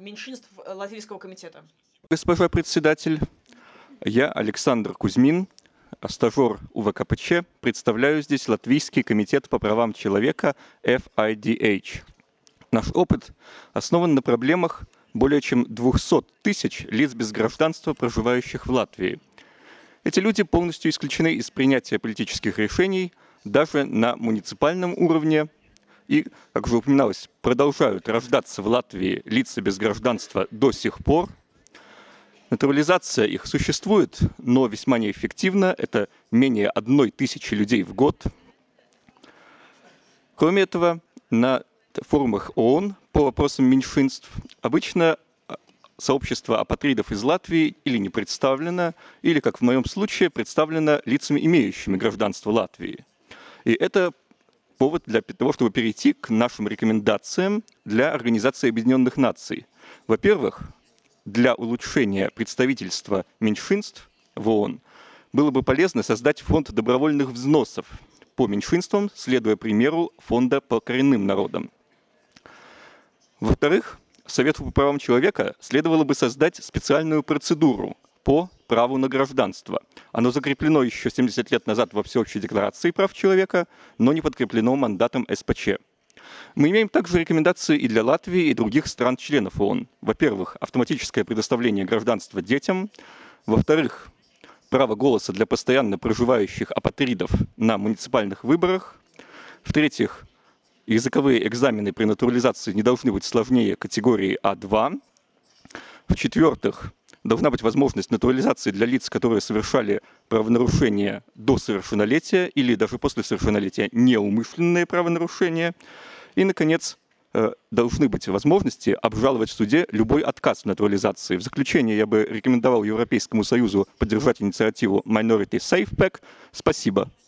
меньшинств Латвийского комитета. Госпожа председатель, я Александр Кузьмин, стажер УВКПЧ, представляю здесь Латвийский комитет по правам человека FIDH. Наш опыт основан на проблемах более чем 200 тысяч лиц без гражданства, проживающих в Латвии. Эти люди полностью исключены из принятия политических решений даже на муниципальном уровне и, как уже упоминалось, продолжают рождаться в Латвии лица без гражданства до сих пор. Натурализация их существует, но весьма неэффективно. Это менее 1000 людей в год. Кроме этого, на форумах ООН по вопросам меньшинств обычно сообщество апатридов из Латвии или не представлено, или, как в моем случае, представлено лицами, имеющими гражданство Латвии. И это повод для того, чтобы перейти к нашим рекомендациям для Организации Объединенных Наций. Во-первых, для улучшения представительства меньшинств в ООН было бы полезно создать фонд добровольных взносов по меньшинствам, следуя примеру фонда по коренным народам. Во-вторых, Совету по правам человека следовало бы создать специальную процедуру по праву на гражданство. Оно закреплено еще 70 лет назад во Всеобщей декларации прав человека, но не подкреплено мандатом СПЧ. Мы имеем также рекомендации и для Латвии, и других стран-членов ООН. Во-первых, автоматическое предоставление гражданства детям. Во-вторых, право голоса для постоянно проживающих апатридов на муниципальных выборах. В-третьих, языковые экзамены при натурализации не должны быть сложнее категории А2. В-четвертых, должна быть возможность натурализации для лиц, которые совершали правонарушения до совершеннолетия или даже после совершеннолетия неумышленные правонарушения. И, наконец, должны быть возможности обжаловать в суде любой отказ в натурализации. В заключение я бы рекомендовал Европейскому Союзу поддержать инициативу Minority Safe Pack. Спасибо.